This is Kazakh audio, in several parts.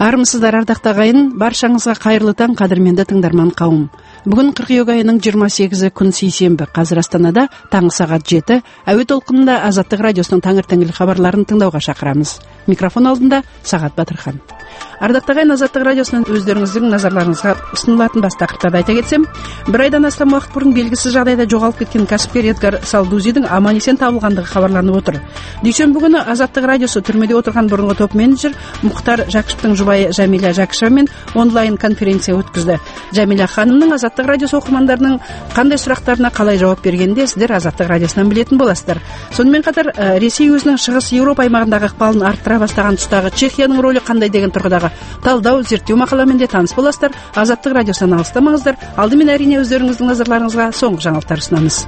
Армысыздар, ардақты ағайын, баршаңызға қайырлы таң, қадірменді тыңдарман қауым. Бүгін қыркүйек айының 28-і күн сейсенбі. Қазір Астанада таңғы сағат 7. Әуе толқынында Азаттық радиосының таңертеңгілік хабарларын тыңдауға шақырамыз. Микрофон алдында Сағат Батырхан. Ардақты ағайын, Азаттық радиосынан өздеріңіздің назарларыңызға ұсынылатын бас тақырыптарды айта кетсем, бір айдан астам уақыт бұрын белгісіз жағдайда жоғалып кеткен кәсіпкер Эдгар Салдузидің аман-есен табылғандығы хабарланып отыр. Дүйсенбі күні Азаттық радиосы түрмеде отырған бұрынғы топ менеджер Мұхтар Жақышевтың жұбайы Жәмила Жақышевамен онлайн конференция өткізді. Жәмила ханымның Азаттық радиосы оқырмандарының қандай сұрақтарына қалай жауап бергенде сіздер Азаттық радиосынан білетін боласыздар. Сонымен қатар Ресей өзінің шығыс Еуропа аймағындағы ықпалын арттыра бастаған тұстағы Чехияның рөлі қандай деген тұрғыдағы талдау, зерттеу мақаламен де таныс боласыздар. Азаттық радиосынан алыстамаңыздар. Алдымен әрине өздеріңіздің назарларыңызға соңғы жаңалықтар ұсынамыз.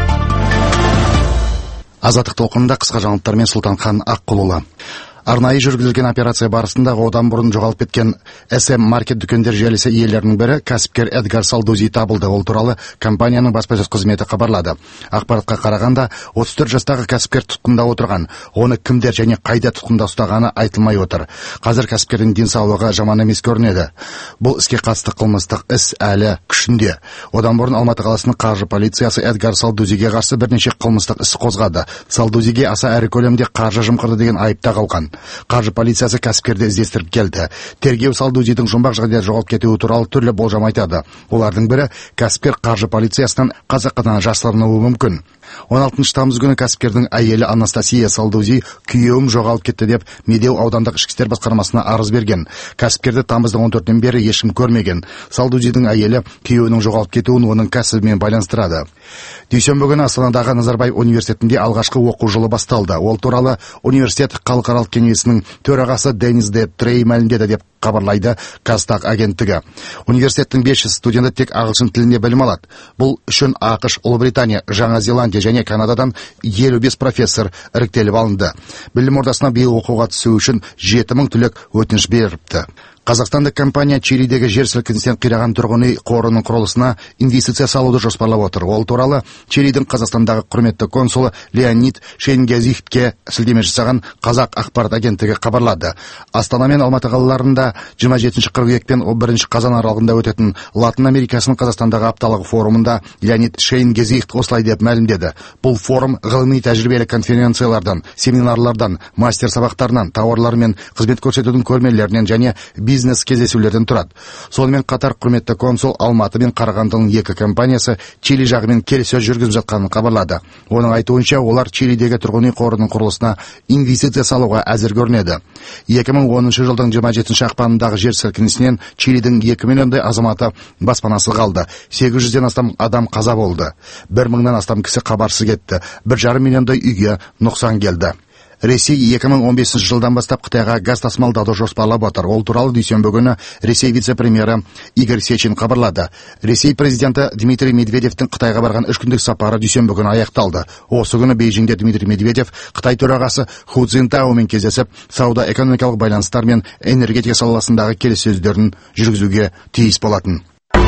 Азаттық толқынында қысқа жаңалықтармен Сұлтанхан Аққұлұлы. Арнайы жүргізілген операция барысында одан бұрын жоғалып кеткен SM маркет дүкендер желісі иелерінің бірі кәсіпкер Эдгар Салдузи табылды. Ол туралы компанияның баспасөз қызметі хабарлады. Ақпаратқа қарағанда 34 жастағы кәсіпкер тұтқында отырған. Оны кімдер және қайда тұтқында ұстағаны айтылмай отыр. Қазір кәсіпкердің денсаулығы жаман емес көрінеді. Бұл іске қатысты қылмыстық іс әлі күшінде. Одан бұрын Алматы қаласының қаржы полициясы Эдгар Салдузиге қарсы бірнеше қылмыстық іс қозғады. Салдузиге аса ірі көлемде қаржы жымқырды деген айып тағылған. Қаржы полициясы кәсіпкерді іздестіріп келді. Тергеу Салдузидің жұмбақ жағдайда жоғалып кетуі туралы түрлі болжам айтады. Олардың бірі кәсіпкер қаржы полициясынан қасақана жасырынуы мүмкін. 16 тамыз күні кәсіпкердің әйелі Анастасия Салдузи күйеуім жоғалып кетті деп Медеу аудандық ішкі істер басқармасына арыз берген. Кәсіпкерді тамыздың 14-нен бері ешкім көрмеген. Салдузидің әйелі күйеуінің жоғалып кетуін оның кәсібімен байланыстырады. Дүйсенбі күні Астанадағы Назарбаев университетінде алғашқы оқу жылы басталды. Ол туралы университет халықаралық кеңесінің төрағасы Денис Де Трей мәлімдеді деп хабарлайды Қазтаг агенттігі. Университеттің 500 студенті тек ағылшын тілінде білім алады. Бұл үшін ақш, Ұлыбритания, Жаңа Зеландия және Канададан 55 профессор іріктеліп алынды. Білім ордасына биыл оқуға түсу үшін 7000 түлек өтініш беріпті. Қазақстандық компания Чилидегі жер сілкіністен қираған тұрғын үй қорының құрылысына инвестиция салуды жоспарлап отыр. Ол туралы Чилидің Қазақстандағы құрметті консулы Леонид Шейнгезихтке сілтеме жасаған Қазақ ақпарат агенттігі хабарлады. Астана мен Алматы қалаларында 27 қыркүйек пен 1 қазан аралығында өтетін Латын Америкасының Қазақстандағы апталығы форумында Леонид Шейнгезихт осылай деп мәлімдеді. Бұл форум ғылыми тәжірибелі конференциялардан, семинарлардан, мастер сабақтарынан, тауарлар мен қызмет көрсетудің көрмелерінен және бизнес кездесулерден тұрады. Сонымен қатар құрметті консул Алматы мен Қарағандының екі компаниясы Чили жағымен келіссөз жүргізіп жатқанын хабарлады. Оның айтуынша, олар Чилидегі тұрғын үй қорының құрылысына инвестиция салуға әзір көрінеді. 2010 жылдың 27 ақпанындағы жер сілкінісінен Чилидің 2 миллиондай азаматы баспанасы қалды. 800-ден астам адам қаза болды. 1000-нан астам кісі хабарсыз кетті. 1,5 миллиондай үйге нұқсан келді. Ресей 2015 жылдан бастап Қытайға газ тасымалдауды жоспарлап отыр. Ол туралы дүйсенбі күні Ресей вице-премьері Игорь Сечин хабарлады. Ресей президенті Дмитрий Медведевтің Қытайға барған 3 күндік сапары дүйсенбі күні аяқталды. Осы күні Бейжіңде Дмитрий Медведев Қытай төрағасы Ху Цзинтаомен кездесіп, сауда-экономикалық байланыстар мен энергетика саласындағы келіссөздерін жүргізуге тиіс болатын.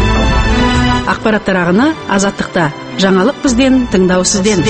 Ақпараттар ағыны Азаттықта. Жаңалық бізден, тыңдау сізден.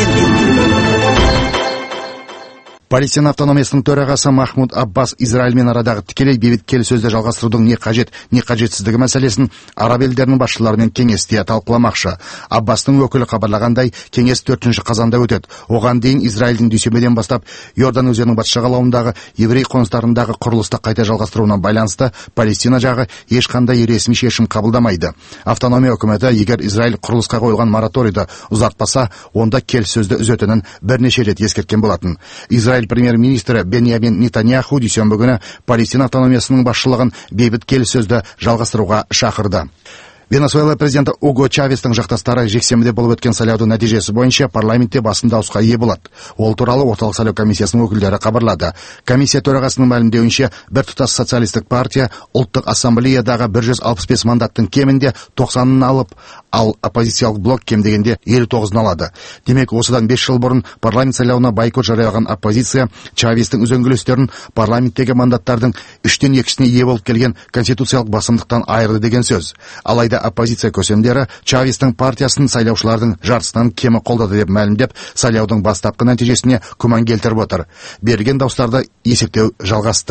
Палестин автономиясының төрағасы Махмуд Аббас Израильмен арадағы тікелей бейбіт келіссөзді жалғастырудың не қажет, не қажетсіздігі мәселесін араб елдерінің басшыларымен кеңесте талқыламақшы. Аббастың өкілі хабарлағандай, кеңес 4 қазанда өтеді. Оған дейін Израильдің дүйсенбіден бастап Иордан өзенінің батыс жағалауындағы еврей қоныстарындағы құрылысты қайта жалғастыруына байланысты Палестина жағы ешқандай ресми шешім қабылдамайды. Автономия үкіметі егер Израиль құрылысқа қойылған мораторийді ұзартпаса, онда келіссөзді үзетінін бірнеше рет ескерткен болатын. Израиль премьер-министрі Беньямин Нетаньяху дүйсенбі күні Палестина автономиясының басшылығын бейбіт келіссөзді жалғастыруға шақырды. Венесуэла президенті Уго Чавестің жақтастары жексенбіде болып өткен сайлаудың нәтижесі бойынша парламентте басым дауысқа ие болады. Ол туралы орталық сайлау комиссиясының өкілдері хабарлады. Комиссия төрағасының мәлімдеуінше, біртұтас социалистік партия ұлттық ассамблеядағы 165 мандаттың кемінде 90-ын алып, ал оппозициялық блок кем дегенде 59-ын алады. Демек, осыдан 5 жыл бұрын парламент сайлауына бойкот жариялаған оппозиция Чавестің үзеңгілестерін парламенттегі мандаттардың 3-тен 2-сіне ие болып келген конституциялық басымдықтан айырды деген сөз. Алайда оппозиция көсемдері Чавестің партиясын сайлаушылардың жартысынан кемі қолдады деп мәлімдеп, сайлаудың бастапқы нәтижесіне күмән келтіріп отыр. Берілген дауыстарды есептеу жалғасты.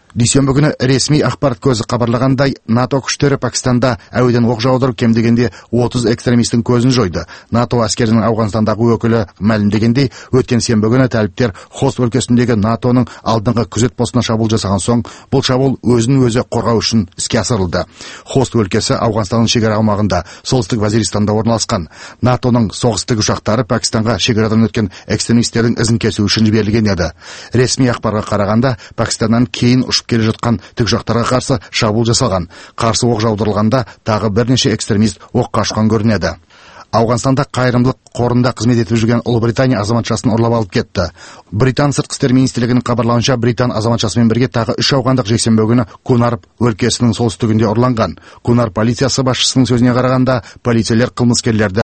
Дүйсенбі күні ресми ақпарат көзі хабарлағандай, НАТО күштері Пакистанда әуеден оқ жаудырып кем дегенде 30 экстремистің көзін жойды. НАТО әскерінің Ауғанстандағы өкілі мәлімдегендей, өткен сенбі күні тәліптер Хост өлкесіндегі НАТОның алдыңғы күзет постына шабуыл жасаған соң, бұл шабуыл өзін өзі қорғау үшін іске асырылды. Хост өлкесі Ауғанстанның шекара аумағында, солтүстік Вазиристанда орналасқан. НАТОның соғыстық ұшақтары Пакистанға шекарадан өткен экстремистердің ізін кесу үшін жіберілген еді. Ресми ақпарға қарағанда, Пакистаннан кейін ұшып келе жатқан тікұшақтарға қарсы шабуыл жасалған. Қарсы оқ жаудырылғанда тағы бірнеше экстремист оққа ұшқан көрінеді. Ауғанстанда қайырымдылық қорында қызмет етіп жүрген Ұлыбритания азаматшасын ұрлап алып кетті. Британ сыртқы істер министрлігінің хабарлауынша, Британ азаматшасымен бірге тағы 3 ауғандық жексенбі күні Кунар өлкесінің солтүстігінде ұрланған. Кунар полициясы басшысының сөзіне қарағанда, полицейлер қылмыскерлерді